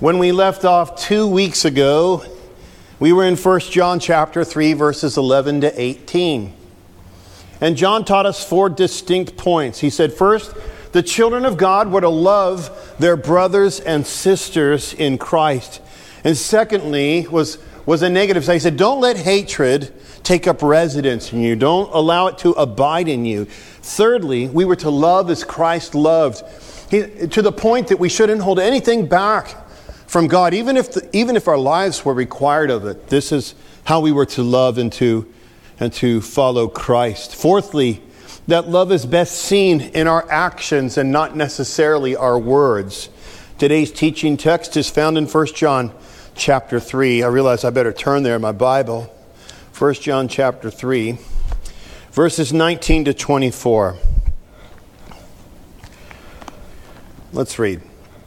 When we left off 2 weeks ago, we were in 1 John chapter 3, verses 11 to 18. And John taught us 4 distinct points. He said, first, the children of God were to love their brothers and sisters in Christ. And secondly, was a negative side. He said, don't let hatred take up residence in you. Don't allow it to abide in you. Thirdly, we were to love as Christ loved. To the point that we shouldn't hold anything back from God, even if our lives were required of it. This is how we were to love and to follow Christ. Fourthly, that love is best seen in our actions and not necessarily our words. Today's teaching text is found in 1 John chapter 3. I realize I better turn there in my Bible. 1 John chapter 3, verses 19 to 24. Let's read.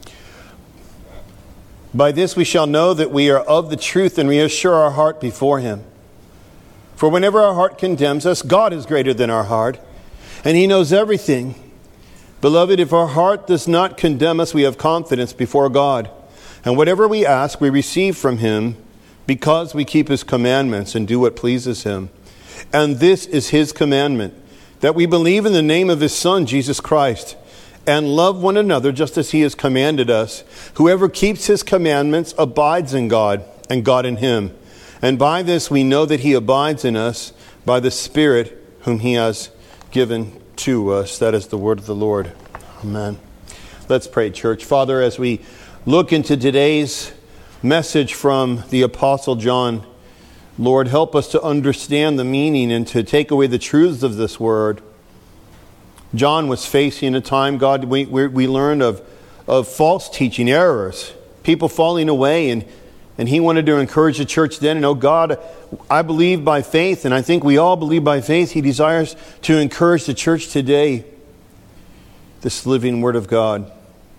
By this we shall know that we are of the truth and reassure our heart before Him. For whenever our heart condemns us, God is greater than our heart, and He knows everything. Beloved, if our heart does not condemn us, we have confidence before God. And whatever we ask, we receive from Him, because we keep His commandments and do what pleases Him. And this is His commandment, that we believe in the name of His Son, Jesus Christ, and love one another just as He has commanded us. Whoever keeps His commandments abides in God, and God in him. And by this we know that He abides in us, by the Spirit whom He has given to us. That is the word of the Lord. Amen. Let's pray, church. Father, as we look into today's message from the Apostle John, Lord, help us to understand the meaning and to take away the truths of this word. John was facing a time, God, we learned of false teaching, errors, people falling away, and he wanted to encourage the church then. And oh God, I believe by faith, and I think we all believe by faith, He desires to encourage the church today, this living Word of God.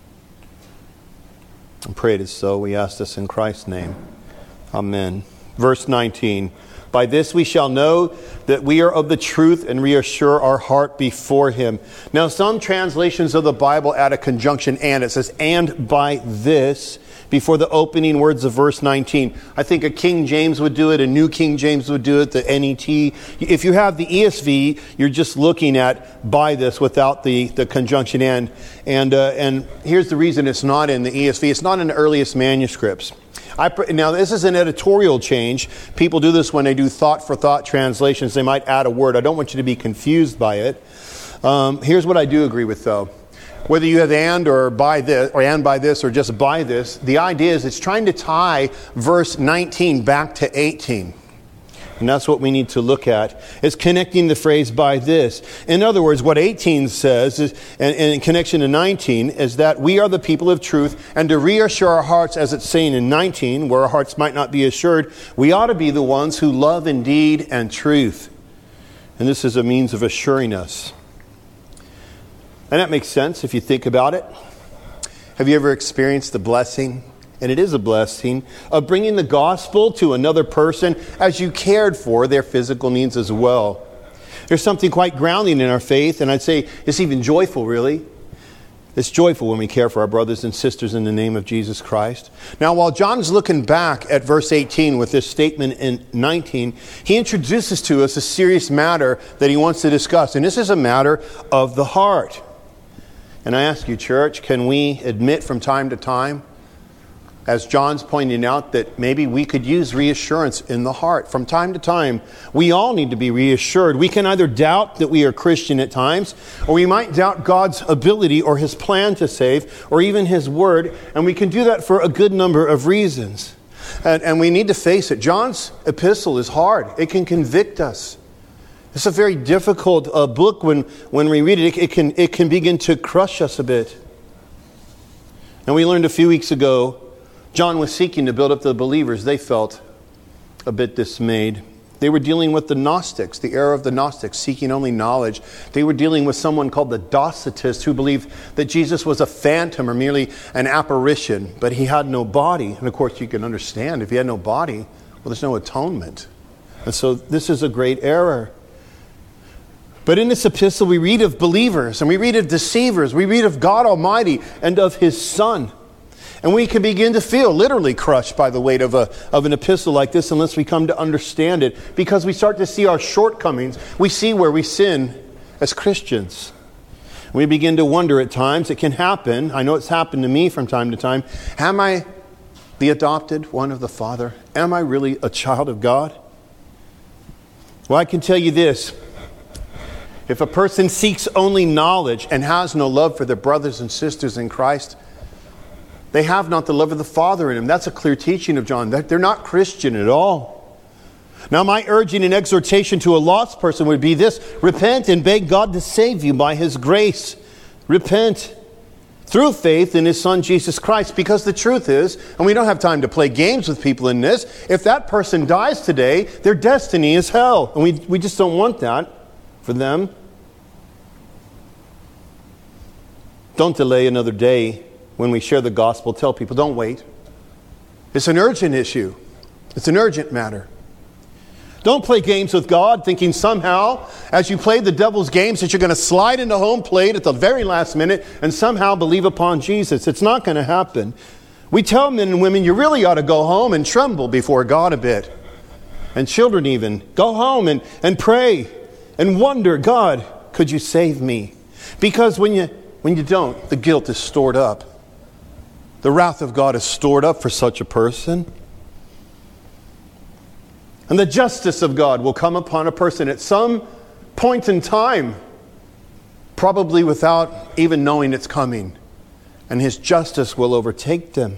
I pray it is so. We ask this in Christ's name. Amen. Verse 19. By this we shall know that we are of the truth and reassure our heart before Him. Now some translations of the Bible add a conjunction and. It says, and by this, before the opening words of verse 19. I think a King James would do it, a New King James would do it, the NET. If you have the ESV, you're just looking at by this without the conjunction and. And here's the reason it's not in the ESV. It's not in the earliest manuscripts. Now, this is an editorial change. People do this when they do thought-for-thought translations. They might add a word. I don't want you to be confused by it. Here's what I do agree with, though. Whether you have and or by this, or and by this, or just by this, the idea is it's trying to tie verse 19 back to 18. And that's what we need to look at, is connecting the phrase by this. In other words, what 18 says, is, and in connection to 19, is that we are the people of truth, and to reassure our hearts, as it's saying in 19, where our hearts might not be assured, we ought to be the ones who love in deed and truth. And this is a means of assuring us. And that makes sense if you think about it. Have you ever experienced the blessing, and it is a blessing, of bringing the gospel to another person as you cared for their physical needs as well? There's something quite grounding in our faith, and I'd say it's even joyful, really. It's joyful when we care for our brothers and sisters in the name of Jesus Christ. Now, while John's looking back at verse 18 with this statement in 19, he introduces to us a serious matter that he wants to discuss, and this is a matter of the heart. And I ask you, church, can we admit from time to time, as John's pointing out, that maybe we could use reassurance in the heart? From time to time, we all need to be reassured. We can either doubt that we are Christian at times, or we might doubt God's ability or His plan to save, or even His Word, and we can do that for a good number of reasons. And we need to face it. John's epistle is hard. It can convict us. It's a very difficult book when we read it. It can begin to crush us a bit. And we learned a few weeks ago, John was seeking to build up the believers. They felt a bit dismayed. They were dealing with the Gnostics, the era of the Gnostics, seeking only knowledge. They were dealing with someone called the Docetists, who believed that Jesus was a phantom or merely an apparition, but He had no body. And of course, you can understand, if He had no body, well, there's no atonement. And so this is a great error. But in this epistle, we read of believers, and we read of deceivers. We read of God Almighty and of His Son. And we can begin to feel literally crushed by the weight of an epistle like this unless we come to understand it, because we start to see our shortcomings. We see where we sin as Christians. We begin to wonder at times. It can happen. I know it's happened to me from time to time. Am I the adopted one of the Father? Am I really a child of God? Well, I can tell you this. If a person seeks only knowledge and has no love for their brothers and sisters in Christ, they have not the love of the Father in them. That's a clear teaching of John. They're not Christian at all. Now, my urging and exhortation to a lost person would be this: repent and beg God to save you by His grace. Repent through faith in His Son, Jesus Christ. Because the truth is, and we don't have time to play games with people in this, if that person dies today, their destiny is hell. And we just don't want that for them. Don't delay another day when we share the gospel. Tell people, don't wait. It's an urgent issue. It's an urgent matter. Don't play games with God thinking somehow, as you play the devil's games, that you're going to slide into home plate at the very last minute and somehow believe upon Jesus. It's not going to happen. We tell men and women, you really ought to go home and tremble before God a bit. And children even, go home and pray and wonder, God, could you save me? Because when you don't, the guilt is stored up. The wrath of God is stored up for such a person. And the justice of God will come upon a person at some point in time, probably without even knowing it's coming. And His justice will overtake them.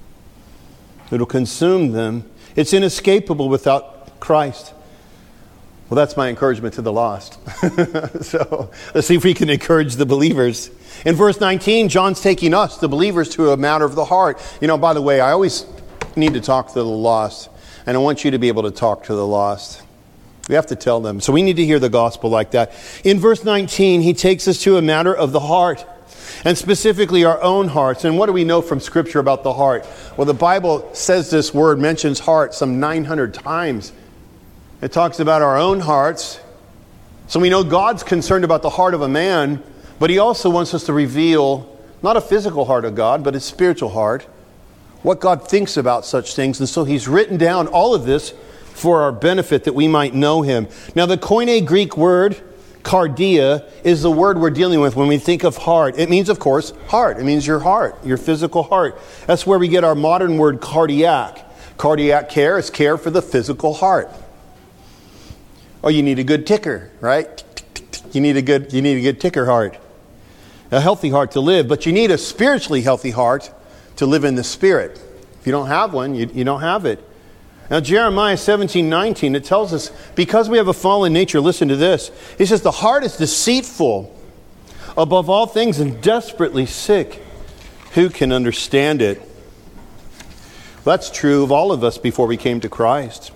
It'll consume them. It's inescapable without Christ. Well, that's my encouragement to the lost. So let's see if we can encourage the believers. In verse 19, John's taking us, the believers, to a matter of the heart. You know, by the way, I always need to talk to the lost. And I want you to be able to talk to the lost. We have to tell them. So we need to hear the gospel like that. In verse 19, he takes us to a matter of the heart. And specifically our own hearts. And what do we know from Scripture about the heart? Well, the Bible says this word, mentions heart, some 900 times. It talks about our own hearts. So we know God's concerned about the heart of a man, but He also wants us to reveal not a physical heart of God, but a spiritual heart. What God thinks about such things. And so He's written down all of this for our benefit, that we might know Him. Now, the Koine Greek word, cardia, is the word we're dealing with when we think of heart. It means, of course, heart. It means your heart, your physical heart. That's where we get our modern word cardiac. Cardiac care is care for the physical heart. Oh, you need a good ticker, right? You need a good ticker heart. A healthy heart to live, but you need a spiritually healthy heart to live in the Spirit. If you don't have one, you don't have it. Now, Jeremiah 17:19, it tells us, because we have a fallen nature, listen to this. He says, the heart is deceitful above all things and desperately sick. Who can understand it? Well, that's true of all of us before we came to Christ.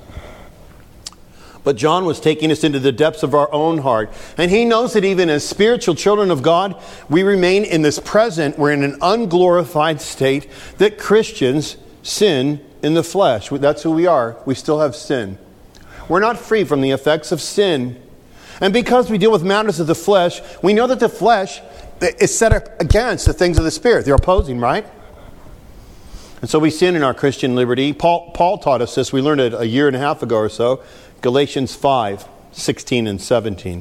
But John was taking us into the depths of our own heart. And he knows that even as spiritual children of God, we remain in this present, we're in an unglorified state, that Christians sin in the flesh. That's who we are. We still have sin. We're not free from the effects of sin. And because we deal with matters of the flesh, we know that the flesh is set up against the things of the Spirit. They're opposing, right? And so we sin in our Christian liberty. Paul taught us this. We learned it a year and a half ago or so. Galatians 5:16 and 17.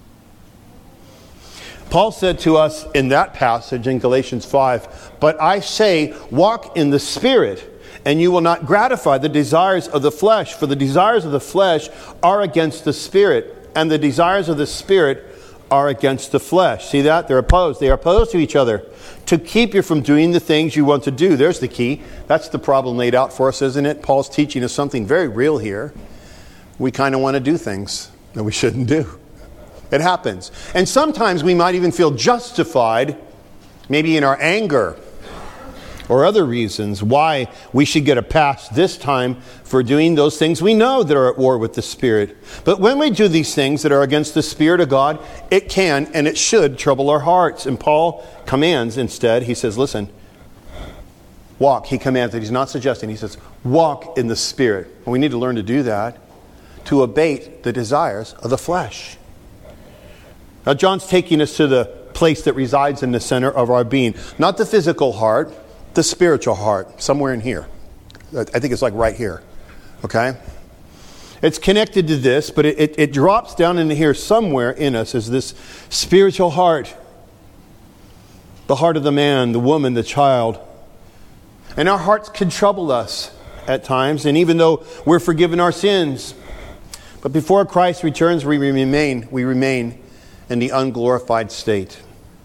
Paul said to us in that passage in Galatians 5, but I say, walk in the Spirit, and you will not gratify the desires of the flesh. For the desires of the flesh are against the Spirit, and the desires of the Spirit are against the flesh. See that? They're opposed. They are opposed to each other to keep you from doing the things you want to do. There's the key. That's the problem laid out for us, isn't it? Paul's teaching us something very real here. We kind of want to do things that we shouldn't do. It happens. And sometimes we might even feel justified, maybe in our anger or other reasons, why we should get a pass this time for doing those things we know that are at war with the Spirit. But when we do these things that are against the Spirit of God, it can and it should trouble our hearts. And Paul commands instead, he says, listen, walk. He commands it. He's not suggesting. He says, walk in the Spirit. And we need to learn to do that, to abate the desires of the flesh. Now, John's taking us to the place that resides in the center of our being. Not the physical heart, the spiritual heart, somewhere in here. I think it's like right here. Okay? It's connected to this, but it drops down into here somewhere in us as this spiritual heart. The heart of the man, the woman, the child. And our hearts can trouble us at times, and even though we're forgiven our sins. But before Christ returns, we remain in the unglorified state.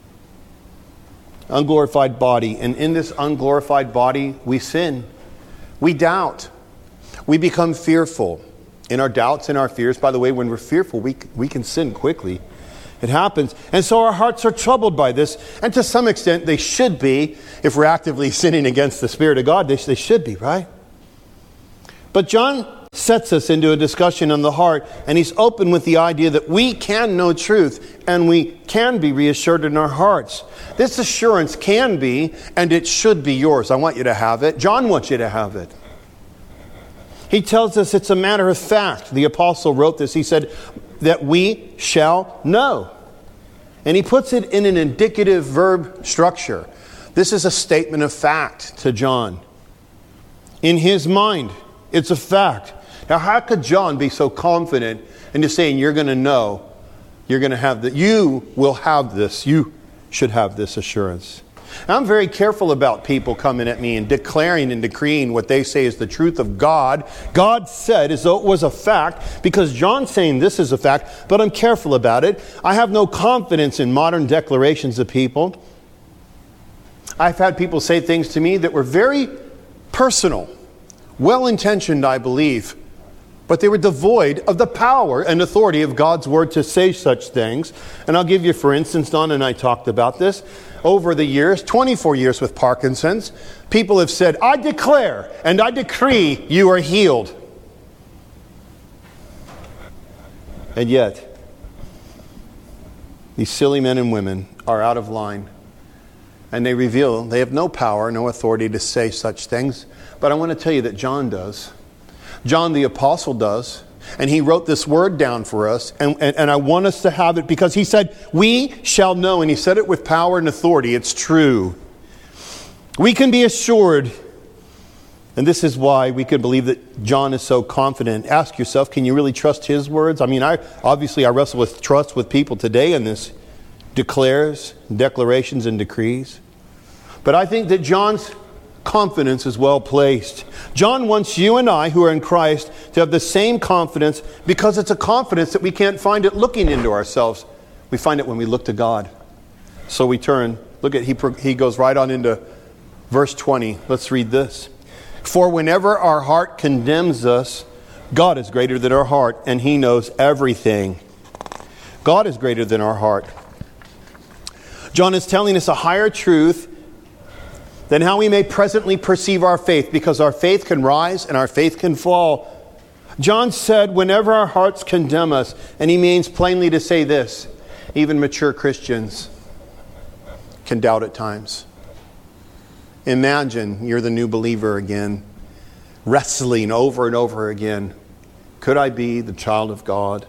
Unglorified body. And in this unglorified body, we sin. We doubt. We become fearful. In our doubts and our fears, by the way, when we're fearful, we can sin quickly. It happens. And so our hearts are troubled by this. And to some extent, they should be. If we're actively sinning against the Spirit of God, they should be, right? But John sets us into a discussion on the heart, and he's open with the idea that we can know truth, and we can be reassured in our hearts. This assurance can be, and it should be yours. I want you to have it. John wants you to have it. He tells us it's a matter of fact. The apostle wrote this. He said that we shall know. And he puts it in an indicative verb structure. This is a statement of fact to John. In his mind, it's a fact. Now, how could John be so confident into saying you're going to know, you're going to have that, you will have this, you should have this assurance? I'm very careful about people coming at me and declaring and decreeing what they say is the truth of God. God said as though it was a fact, because John's saying this is a fact, but I'm careful about it. I have no confidence in modern declarations of people. I've had people say things to me that were very personal, well-intentioned, I believe, but they were devoid of the power and authority of God's Word to say such things. And I'll give you, for instance, Don and I talked about this. Over the years, 24 years with Parkinson's, people have said, I declare and I decree you are healed. And yet, these silly men and women are out of line. And they reveal they have no power, no authority to say such things. But I want to tell you that John does. John the Apostle does. And he wrote this word down for us. And I want us to have it because he said, we shall know. And he said it with power and authority. It's true. We can be assured. And this is why we could believe that John is so confident. Ask yourself, can you really trust his words? I mean, I wrestle with trust with people today in this declares, declarations, and decrees. But I think that John's confidence is well placed. John wants you and I who are in Christ to have the same confidence, because it's a confidence that we can't find it looking into ourselves. We find it when we look to God. So we turn. Look at, he goes right on into verse 20. Let's read this. For whenever our heart condemns us, God is greater than our heart, and He knows everything. God is greater than our heart. John is telling us a higher truth than how we may presently perceive our faith, because our faith can rise and our faith can fall. John said, whenever our hearts condemn us, and he means plainly to say this, even mature Christians can doubt at times. Imagine you're the new believer again, wrestling over and over again. Could I be the child of God?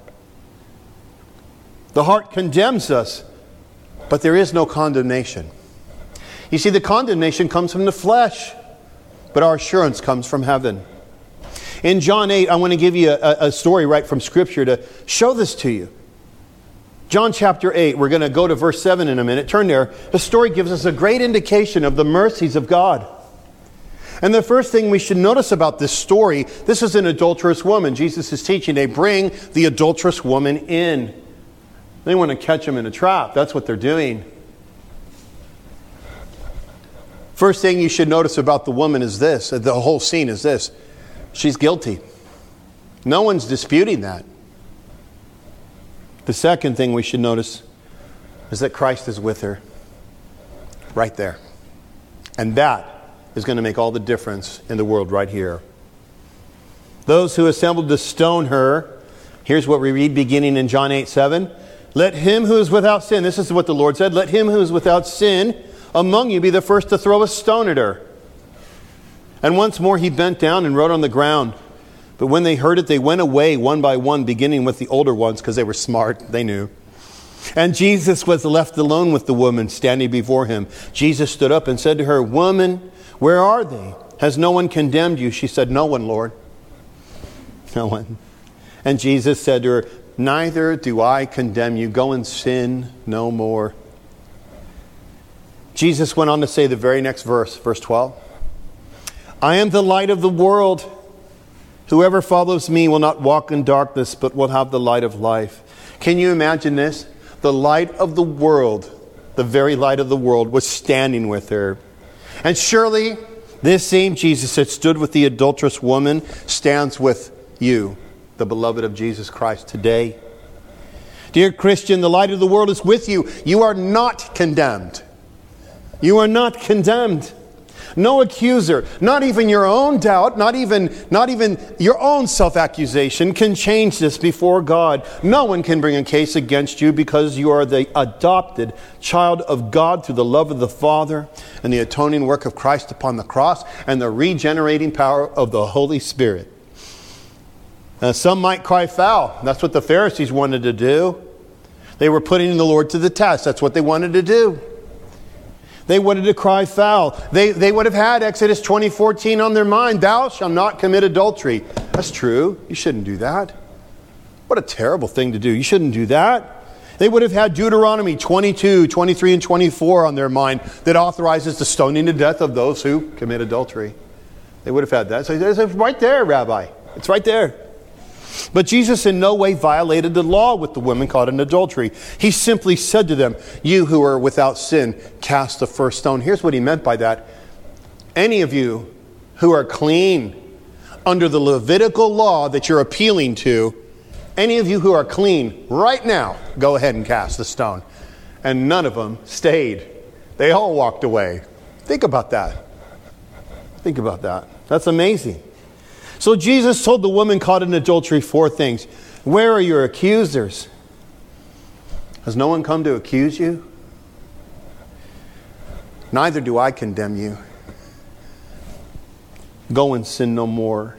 The heart condemns us, but there is no condemnation. You see, the condemnation comes from the flesh, but our assurance comes from heaven. In John 8, I want to give you a story right from Scripture to show this to you. John chapter 8, we're going to go to verse 7 in a minute. Turn there. The story gives us a great indication of the mercies of God. And the first thing we should notice about this story, this is an adulterous woman. Jesus is teaching. They bring the adulterous woman in. They want to catch him in a trap. That's what they're doing. First thing you should notice about the woman is this. The whole scene is this. She's guilty. No one's disputing that. The second thing we should notice is that Christ is with her. Right there. And that is going to make all the difference in the world right here. Those who assembled to stone her, here's what we read beginning in John 8:7. Let him who is without sin, this is what the Lord said, let him who is without sin among you be the first to throw a stone at her. And once more he bent down and wrote on the ground. But when they heard it, they went away one by one, beginning with the older ones, because they were smart, they knew. And Jesus was left alone with the woman standing before him. Jesus stood up and said to her, Woman, Where are they? Has no one condemned you?" She said, "No one, Lord. No one." And Jesus said to her, "Neither do I condemn you. Go and sin no more." Jesus went on to say the very next verse, verse 12. "I am the light of the world. Whoever follows me will not walk in darkness, but will have the light of life." Can you imagine this? The light of the world, the very light of the world, was standing with her. And surely this same Jesus that stood with the adulterous woman stands with you, the beloved of Jesus Christ, today. Dear Christian, the light of the world is with you. You are not condemned. You are not condemned. No accuser, not even your own doubt, not even your own self-accusation can change this before God. No one can bring a case against you because you are the adopted child of God through the love of the Father and the atoning work of Christ upon the cross and the regenerating power of the Holy Spirit. Some might cry foul. That's what the Pharisees wanted to do. They were putting the Lord to the test. That's what they wanted to do. They wanted to cry foul. They would have had Exodus 20:14 on their mind. "Thou shalt not commit adultery." That's true. You shouldn't do that. What a terrible thing to do. You shouldn't do that. They would have had Deuteronomy 22, 23, and 24 on their mind that authorizes the stoning to death of those who commit adultery. They would have had that. So it's right there, Rabbi. It's right there. But Jesus in no way violated the law with the woman caught in adultery. He simply said to them, "You who are without sin, cast the first stone." Here's what he meant by that. Any of you who are clean under the Levitical law that you're appealing to, any of you who are clean right now, go ahead and cast the stone. And none of them stayed. They all walked away. Think about that. Think about that. That's amazing. So Jesus told the woman caught in adultery 4 things. Where are your accusers? Has no one come to accuse you? Neither do I condemn you. Go and sin no more.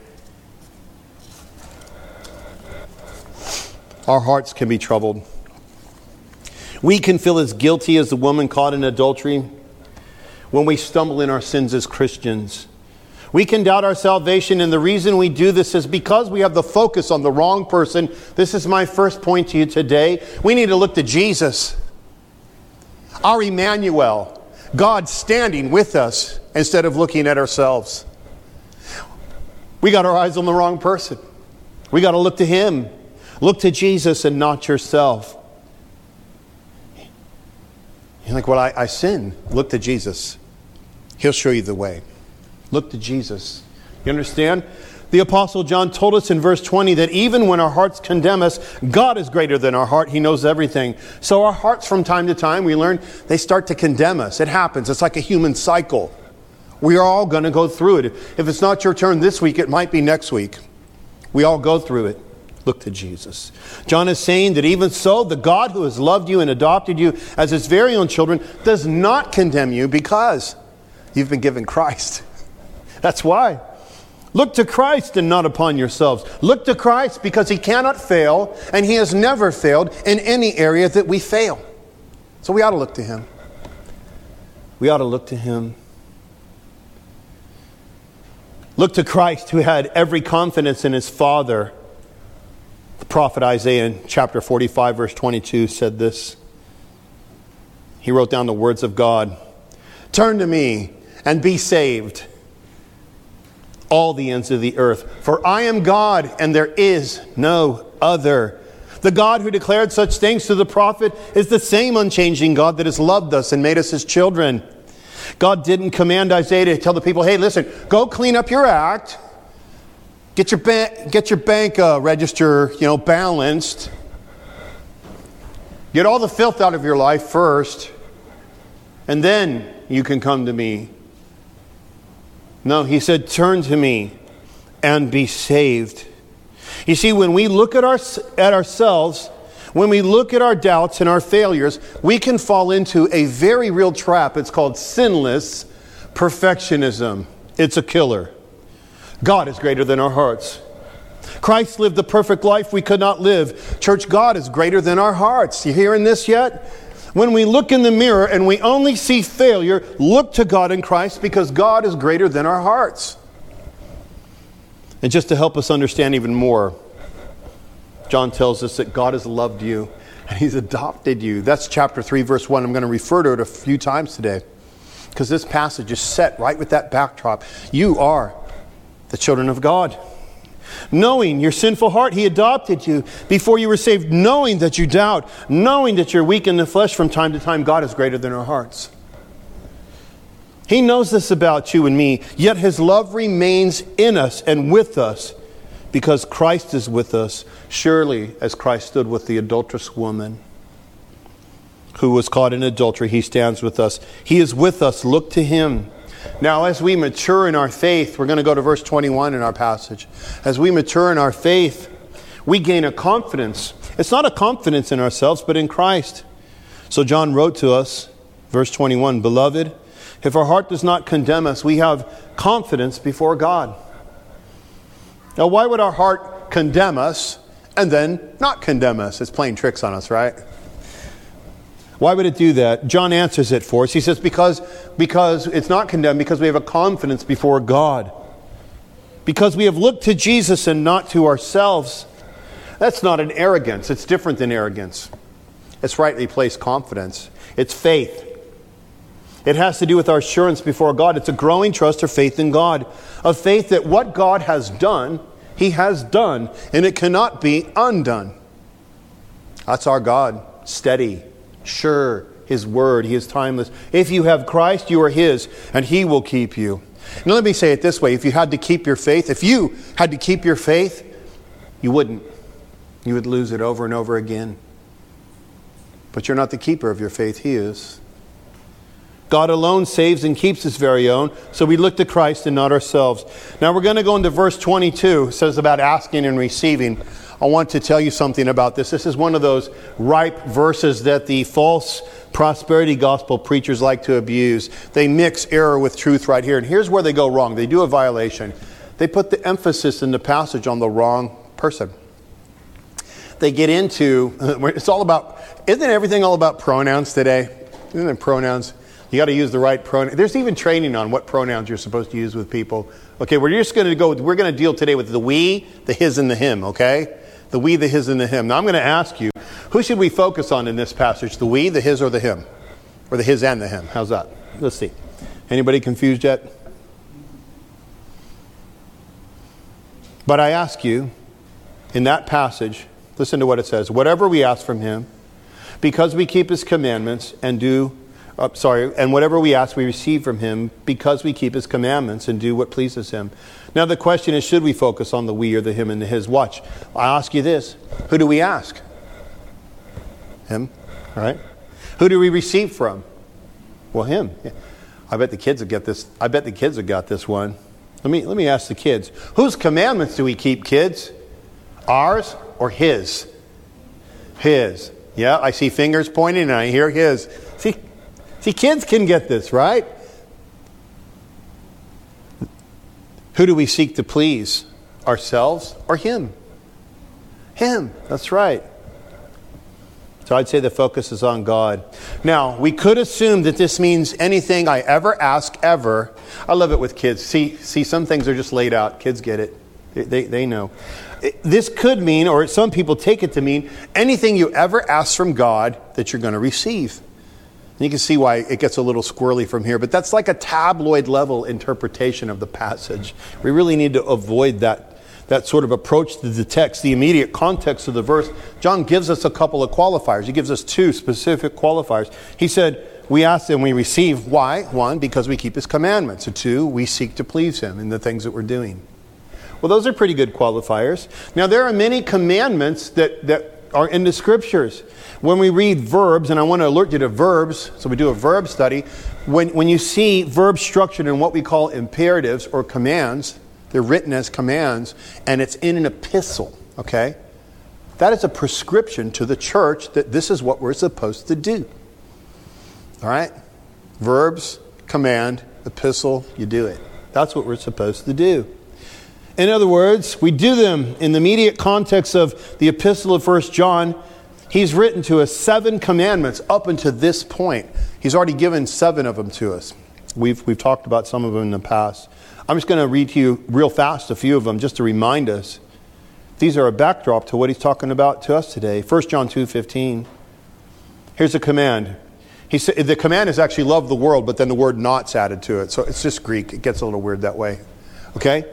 Our hearts can be troubled. We can feel as guilty as the woman caught in adultery when we stumble in our sins as Christians. We can doubt our salvation, and the reason we do this is because we have the focus on the wrong person. This is my first point to you today. We need to look to Jesus, our Emmanuel, God standing with us instead of looking at ourselves. We got our eyes on the wrong person. We got to look to Him. Look to Jesus and not yourself. You're like, well, I sin. Look to Jesus. He'll show you the way. Look to Jesus. You understand? The Apostle John told us in verse 20 that even when our hearts condemn us, God is greater than our heart. He knows everything. So our hearts from time to time, we learn, they start to condemn us. It happens. It's like a human cycle. We are all going to go through it. If it's not your turn this week, it might be next week. We all go through it. Look to Jesus. John is saying that even so, the God who has loved you and adopted you as His very own children does not condemn you because you've been given Christ. That's why. Look to Christ and not upon yourselves. Look to Christ because He cannot fail, and He has never failed in any area that we fail. So we ought to look to Him. We ought to look to Him. Look to Christ, who had every confidence in His Father. The prophet Isaiah in chapter 45, verse 22 said this. He wrote down the words of God. "Turn to me and be saved, all the ends of the earth. For I am God, and there is no other." The God who declared such things to the prophet is the same unchanging God that has loved us and made us His children. God didn't command Isaiah to tell the people, "Hey, listen, go clean up your act. Get your bank register, balanced. Get all the filth out of your life first, and then you can come to me." No, He said, "Turn to me and be saved." You see, when we look at ourselves, when we look at our doubts and our failures, we can fall into a very real trap. It's called sinless perfectionism. It's a killer. God is greater than our hearts. Christ lived the perfect life we could not live. Church, God is greater than our hearts. You hearing this yet? When we look in the mirror and we only see failure, look to God in Christ, because God is greater than our hearts. And just to help us understand even more, John tells us that God has loved you and He's adopted you. That's chapter 3, verse 1. I'm going to refer to it a few times today, because this passage is set right with that backdrop. You are the children of God. Knowing your sinful heart, He adopted you before you were saved. Knowing that you doubt, knowing that you're weak in the flesh from time to time, God is greater than our hearts. He knows this about you and me, yet His love remains in us and with us because Christ is with us, surely as Christ stood with the adulterous woman who was caught in adultery. He stands with us. He is with us. Look to Him. Now, as we mature in our faith, we're going to go to verse 21 in our passage. As we mature in our faith, we gain a confidence. It's not a confidence in ourselves, but in Christ. So John wrote to us, verse 21, Beloved, if our heart does not condemn us, we have confidence before God. Now, why would our heart condemn us and then not condemn us? It's playing tricks on us, right? Why would it do that? John answers it for us. He says, because it's not condemned, because we have a confidence before God. Because we have looked to Jesus and not to ourselves. That's not an arrogance. It's different than arrogance. It's rightly placed confidence. It's faith. It has to do with our assurance before God. It's a growing trust or faith in God. A faith that what God has done, He has done, and it cannot be undone. That's our God. Steady. Sure, His word, He is timeless. If you have Christ, you are His, and He will keep you. Now let me say it this way. If you had to keep your faith, you wouldn't. You would lose it over and over again. But you're not the keeper of your faith. He is. God alone saves and keeps His very own, so we look to Christ and not ourselves. Now we're going to go into verse 22. It says about asking and receiving. I want to tell you something about this. This is one of those ripe verses that the false prosperity gospel preachers like to abuse. They mix error with truth right here. And here's where they go wrong. They do a violation. They put the emphasis in the passage on the wrong person. They get into, isn't everything all about pronouns today? Isn't it pronouns? You got to use the right pronoun. There's even training on what pronouns you're supposed to use with people. Okay, we're going to deal today with the we, the his, and the him, okay? The we, the his, and the him. Now I'm going to ask you, who should we focus on in this passage? The we, the his, or the him? Or the his and the him? How's that? Let's see. Anybody confused yet? But I ask you, in that passage, listen to what it says. Whatever we ask from Him, because we keep His commandments and whatever we ask we receive from Him, because we keep His commandments and do what pleases Him. Now the question is, should we focus on the we or the him and the his? Watch. I ask you this. Who do we ask? Him. All right. Who do we receive from? Well, Him. Yeah. I bet the kids have got this one. Let me ask the kids. Whose commandments do we keep, kids? Ours or His? His. Yeah, I see fingers pointing and I hear His. See, kids can get this, right? Who do we seek to please? Ourselves or Him? Him. That's right. So I'd say the focus is on God. Now, we could assume that this means anything I ever ask ever. I love it with kids. See, some things are just laid out. Kids get it. They know. This could mean, or some people take it to mean, anything you ever ask from God that you're going to receive. And you can see why it gets a little squirrely from here, but that's like a tabloid level interpretation of the passage. We really need to avoid that sort of approach to the text, the immediate context of the verse. John gives us a couple of qualifiers. He gives us two specific qualifiers. He said, we ask and we receive. Why? One, because we keep His commandments. And two, we seek to please Him in the things that we're doing. Well, those are pretty good qualifiers. Now, there are many commandments that are in the Scriptures. When we read verbs, and I want to alert you to verbs, so we do a verb study. When you see verbs structured in what we call imperatives or commands, they're written as commands, and it's in an epistle, okay? That is a prescription to the church that this is what we're supposed to do. All right? Verbs, command, epistle, you do it. That's what we're supposed to do. In other words, we do them in the immediate context of the epistle of 1 John. He's written to us 7 commandments up until this point. He's already given 7 of them to us. We've talked about some of them in the past. I'm just going to read to you real fast a few of them just to remind us. These are a backdrop to what he's talking about to us today. 1 John 2:15. Here's a command. He said the command is actually love the world, but then the word not's added to it. So it's just Greek. It gets a little weird that way. Okay?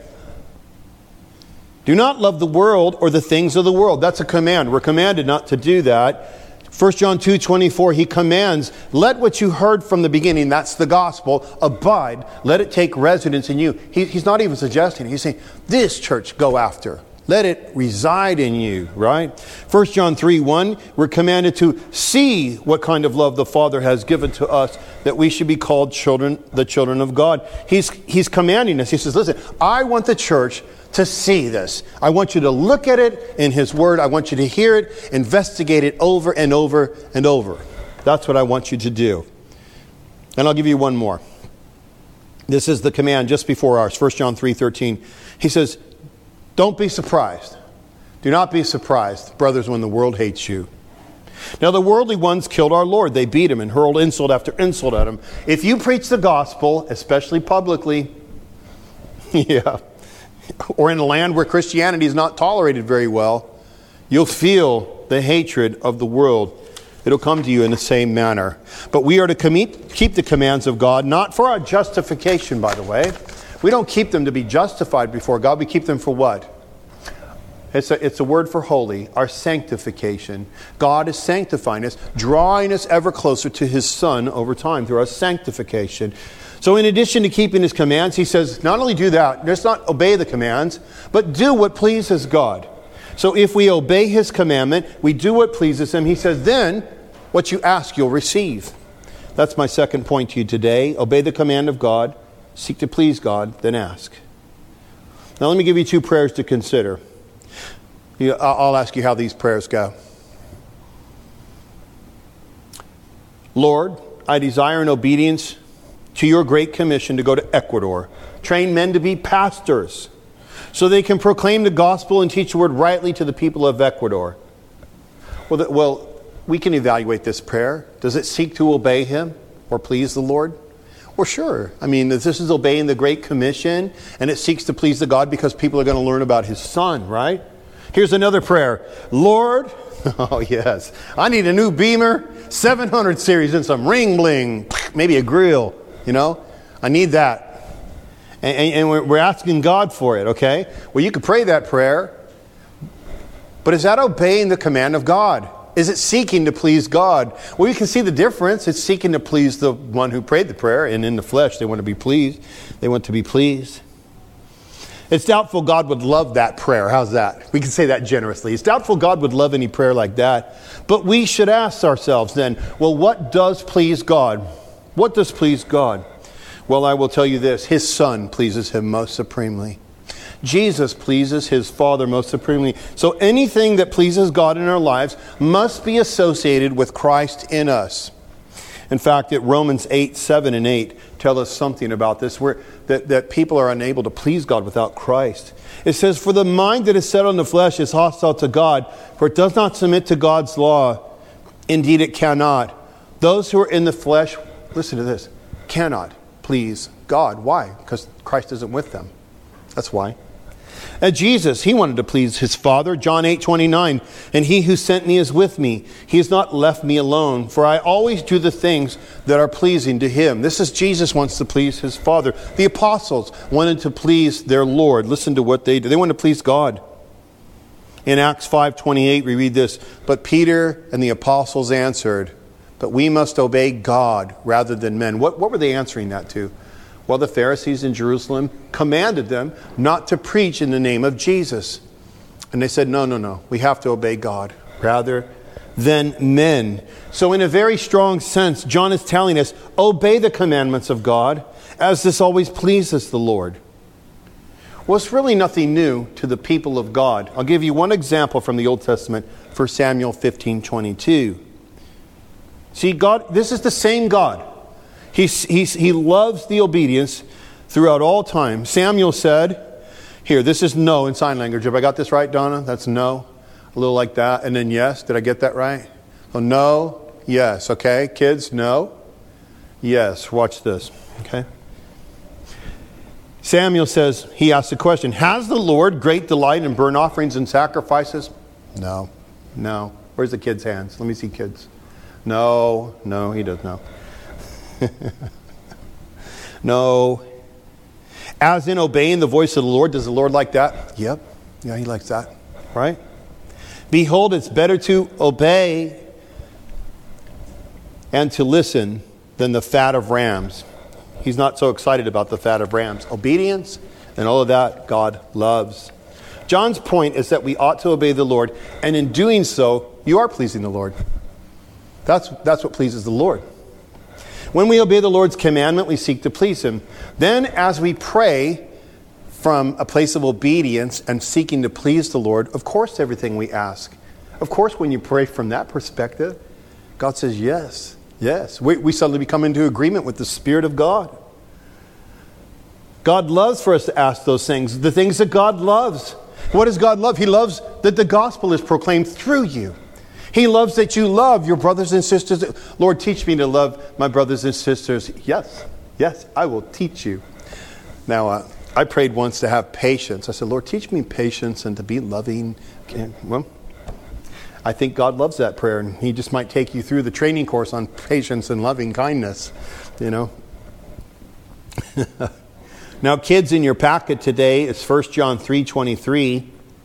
Do not love the world or the things of the world. That's a command. We're commanded not to do that. 1 John 2:24, he commands, let what you heard from the beginning, that's the gospel, abide. Let it take residence in you. He's not even suggesting it. He's saying, this church go after. Let it reside in you, right? 1 John 3:1, we're commanded to see what kind of love the Father has given to us, that we should be called children, the children of God. He's commanding us. He says, listen, I want the church to see this. I want you to look at it in His Word. I want you to hear it, investigate it over and over and over. That's what I want you to do. And I'll give you one more. This is the command just before ours, 1 John 3:13. He says, don't be surprised. Do not be surprised, brothers, when the world hates you. Now the worldly ones killed our Lord. They beat Him and hurled insult after insult at Him. If you preach the gospel, especially publicly, or in a land where Christianity is not tolerated very well, you'll feel the hatred of the world. It'll come to you in the same manner. But we are to keep the commands of God, not for our justification, by the way. We don't keep them to be justified before God. We keep them for what? It's a word for holy, our sanctification. God is sanctifying us, drawing us ever closer to His Son over time through our sanctification. So in addition to keeping His commands, He says, not only do that, just not obey the commands, but do what pleases God. So if we obey His commandment, we do what pleases Him, He says, then what you ask, you'll receive. That's my second point to you today. Obey the command of God, seek to please God, then ask. Now let me give you 2 prayers to consider. I'll ask you how these prayers go. Lord, I desire in obedience to your great commission to go to Ecuador, train men to be pastors, so they can proclaim the gospel and teach the word rightly to the people of Ecuador. Well, we can evaluate this prayer. Does it seek to obey Him or please the Lord? Well, sure. I mean, this is obeying the Great Commission, and it seeks to please the God because people are going to learn about His Son, right? Here's another prayer. Lord, oh yes, I need a new Beamer, 700 series and some ring bling, maybe a grill, I need that. And we're asking God for it, okay? Well, you could pray that prayer, but is that obeying the command of God? Is it seeking to please God? Well, you can see the difference. It's seeking to please the one who prayed the prayer, and in the flesh they want to be pleased. They want to be pleased. It's doubtful God would love that prayer. How's that? We can say that generously. It's doubtful God would love any prayer like that. But we should ask ourselves then, well, what does please God? What does please God? Well, I will tell you this. His Son pleases Him most supremely. Jesus pleases His Father most supremely. So anything that pleases God in our lives must be associated with Christ in us. In fact, Romans 8:7 and 8 tell us something about this, that people are unable to please God without Christ. It says, for the mind that is set on the flesh is hostile to God, for it does not submit to God's law. Indeed, it cannot. Those who are in the flesh, listen to this, cannot please God. Why? Because Christ isn't with them. That's why. And Jesus, He wanted to please His Father. John 8:29, and He who sent me is with me. He has not left me alone, for I always do the things that are pleasing to Him. This is Jesus wants to please His Father. The apostles wanted to please their Lord. Listen to what they did. They wanted to please God. In Acts 5:28, we read this, but Peter and the apostles answered, but we must obey God rather than men. What were they answering that to? Well, the Pharisees in Jerusalem commanded them not to preach in the name of Jesus. And they said, no, we have to obey God rather than men. So in a very strong sense, John is telling us, obey the commandments of God, as this always pleases the Lord. Well, it's really nothing new to the people of God. I'll give you one example from the Old Testament, 1 Samuel 15:22. See, God, this is the same God. He loves the obedience throughout all time. Samuel said, here, this is no in sign language. Have I got this right, Donna? That's no. A little like that. And then yes. Did I get that right? So no, yes. Okay, kids, no. Yes, watch this. Okay. Samuel says, he asks the question, has the Lord great delight in burnt offerings and sacrifices? No. Where's the kids' hands? Let me see kids. No, he doesn't know. No. As in obeying the voice of the Lord, does the Lord like that? Yep. Yeah, he likes that. Right? Behold, it's better to obey and to listen than the fat of rams. He's not so excited about the fat of rams. Obedience and all of that, God loves. John's point is that we ought to obey the Lord, and in doing so, you are pleasing the Lord. That's what pleases the Lord. When we obey the Lord's commandment, we seek to please Him. Then, as we pray from a place of obedience and seeking to please the Lord, of course, everything we ask. Of course, when you pray from that perspective, God says yes. Yes, we suddenly become into agreement with the Spirit of God. God loves for us to ask those things, the things that God loves. What does God love? He loves that the gospel is proclaimed through you. He loves that you love your brothers and sisters. Lord, teach me to love my brothers and sisters. Yes, I will teach you. Now, I prayed once to have patience. I said, Lord, teach me patience and to be loving. Okay, well, I think God loves that prayer, and He just might take you through the training course on patience and loving kindness, you know. Now, kids, in your packet today is 1 John 3:23.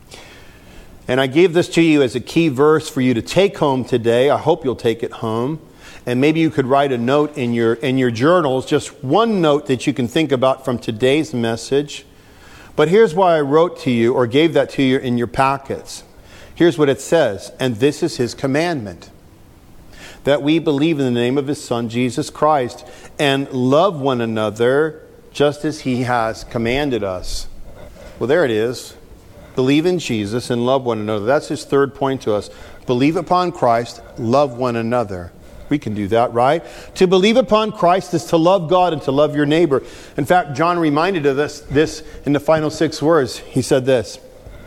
And I gave this to you as a key verse for you to take home today. I hope you'll take it home. And maybe you could write a note in your journals, just one note that you can think about from today's message. But here's why I wrote to you or gave that to you in your packets. Here's what it says, and this is His commandment, that we believe in the name of His Son, Jesus Christ, and love one another just as He has commanded us. Well, there it is. Believe in Jesus and love one another. That's His third point to us. Believe upon Christ, love one another. We can do that, right? To believe upon Christ is to love God and to love your neighbor. In fact, John reminded us this in the final 6 words. He said this,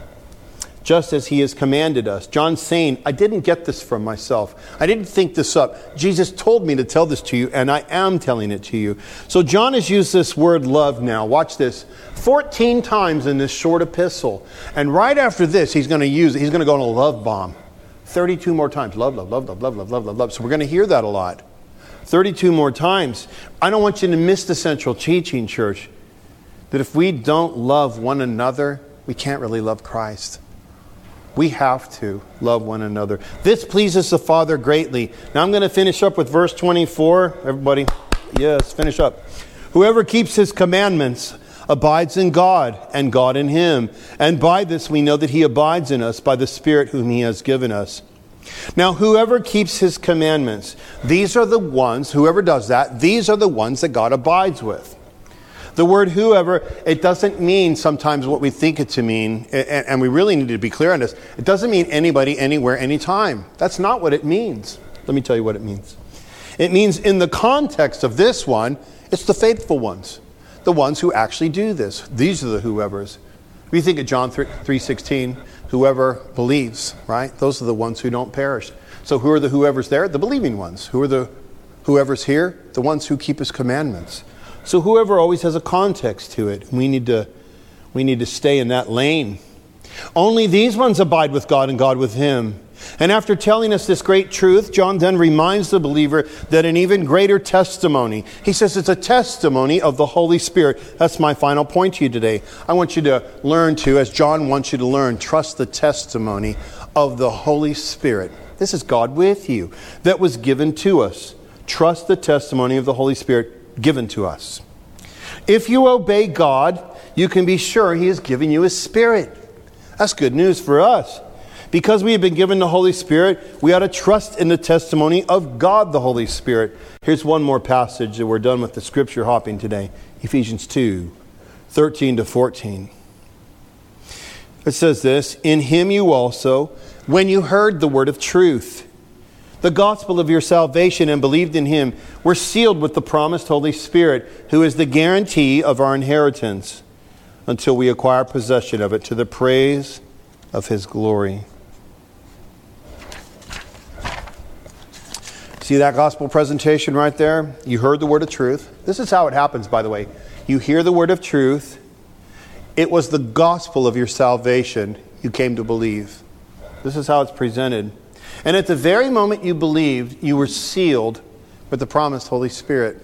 just as He has commanded us. John's saying, I didn't get this from myself. I didn't think this up. Jesus told me to tell this to you, and I am telling it to you. So John has used this word love now. Watch this. 14 times in this short epistle. And right after this, he's going to use it. He's going to go on a love bomb. 32 more times. Love, love, love, love, love, love, love, love, love. So we're going to hear that a lot. 32 more times. I don't want you to miss the central teaching, church, that if we don't love one another, we can't really love Christ. We have to love one another. This pleases the Father greatly. Now I'm going to finish up with verse 24. Everybody, yes, finish up. Whoever keeps His commandments abides in God, and God in him. And by this we know that He abides in us, by the Spirit whom He has given us. Now whoever keeps His commandments, these are the ones, whoever does that, these are the ones that God abides with. The word whoever, it doesn't mean sometimes what we think it to mean, and we really need to be clear on this. It doesn't mean anybody, anywhere, anytime. That's not what it means. Let me tell you what it means. It means in the context of this one, it's the faithful ones. The ones who actually do this. These are the whoever's. We think of John 3:16, whoever believes, right? Those are the ones who don't perish. So who are the whoever's there? The believing ones. Who are the whoever's here? The ones who keep His commandments. So whoever always has a context to it. We need to stay in that lane. Only these ones abide with God and God with Him. And after telling us this great truth, John then reminds the believer that an even greater testimony. He says it's a testimony of the Holy Spirit. That's my final point to you today. I want you to learn to, as John wants you to learn, trust the testimony of the Holy Spirit. This is God with you that was given to us. Trust the testimony of the Holy Spirit given to us. If you obey God, you can be sure He is giving you His Spirit. That's good news for us. Because we have been given the Holy Spirit, we ought to trust in the testimony of God the Holy Spirit. Here's one more passage that we're done with the scripture hopping today. Ephesians 2:13-14. It says this, in Him you also, when you heard the word of truth, the gospel of your salvation, and believed in Him, were sealed with the promised Holy Spirit, who is the guarantee of our inheritance until we acquire possession of it to the praise of His glory. See that gospel presentation right there? You heard the word of truth. This is how it happens, by the way. You hear the word of truth. It was the gospel of your salvation you came to believe. This is how it's presented. And at the very moment you believed, you were sealed with the promised Holy Spirit.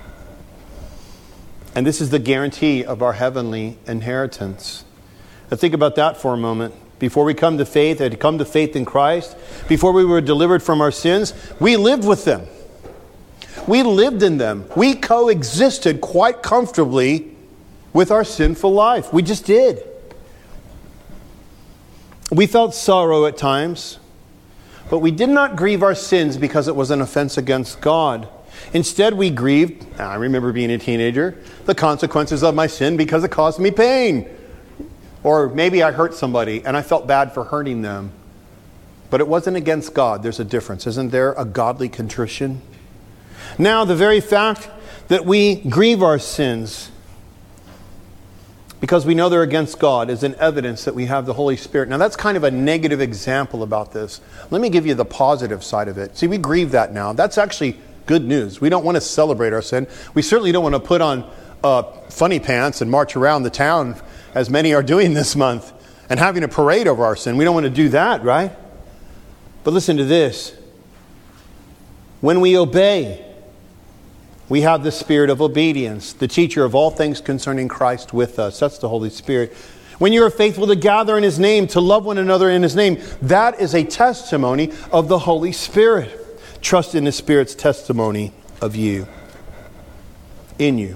And this is the guarantee of our heavenly inheritance. Now think about that for a moment. Before we come to faith, had come to faith in Christ, before we were delivered from our sins, we lived with them. We lived in them. We coexisted quite comfortably with our sinful life. We just did. We felt sorrow at times, but we did not grieve our sins because it was an offense against God. Instead, we grieved, I remember being a teenager, the consequences of my sin because it caused me pain. Or maybe I hurt somebody and I felt bad for hurting them. But it wasn't against God. There's a difference. Isn't there a godly contrition? Now, the very fact that we grieve our sins because we know they're against God is an evidence that we have the Holy Spirit. Now that's kind of a negative example about this. Let me give you the positive side of it. See, we grieve that now. That's actually good news. We don't want to celebrate our sin. We certainly don't want to put on funny pants and march around the town as many are doing this month and having a parade over our sin. We don't want to do that, right? But listen to this. When we obey, we have the spirit of obedience, the teacher of all things concerning Christ with us. That's the Holy Spirit. When you are faithful to gather in His name, to love one another in His name, that is a testimony of the Holy Spirit. Trust in the Spirit's testimony of you, in you.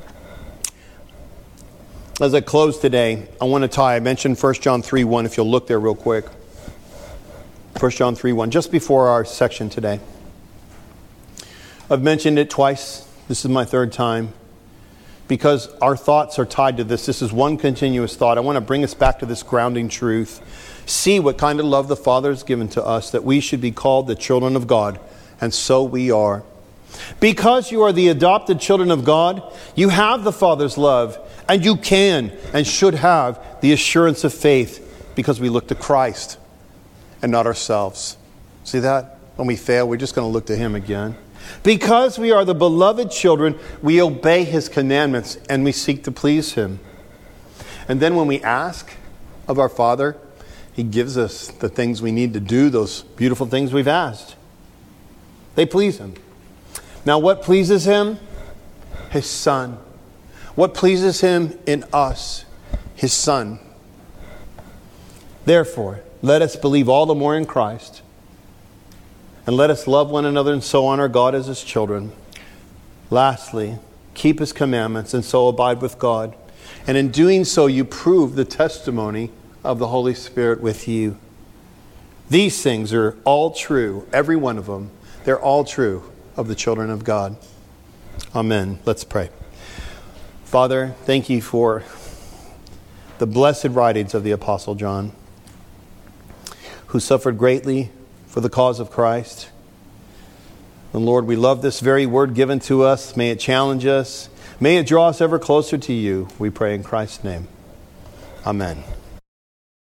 As I close today, I want to tie, I mentioned 1 John 3:1, if you'll look there real quick. 1 John 3:1, just before our section today. I've mentioned it twice. This is my third time. Because our thoughts are tied to this. This is one continuous thought. I want to bring us back to this grounding truth. See what kind of love the Father has given to us, that we should be called the children of God. And so we are. Because you are the adopted children of God, you have the Father's love. And you can and should have the assurance of faith because we look to Christ and not ourselves. See that? When we fail, we're just going to look to Him again. Because we are the beloved children, we obey His commandments and we seek to please Him. And then when we ask of our Father, He gives us the things we need to do, those beautiful things we've asked. They please Him. Now what pleases Him? His Son. What pleases Him in us? His Son. Therefore, let us believe all the more in Christ. And let us love one another and so honor God as His children. Lastly, keep His commandments and so abide with God. And in doing so, you prove the testimony of the Holy Spirit with you. These things are all true, every one of them. They're all true of the children of God. Amen. Let's pray. Father, thank you for the blessed writings of the Apostle John, who suffered greatly for the cause of Christ. And Lord, we love this very word given to us. May it challenge us. May it draw us ever closer to you. We pray in Christ's name. Amen.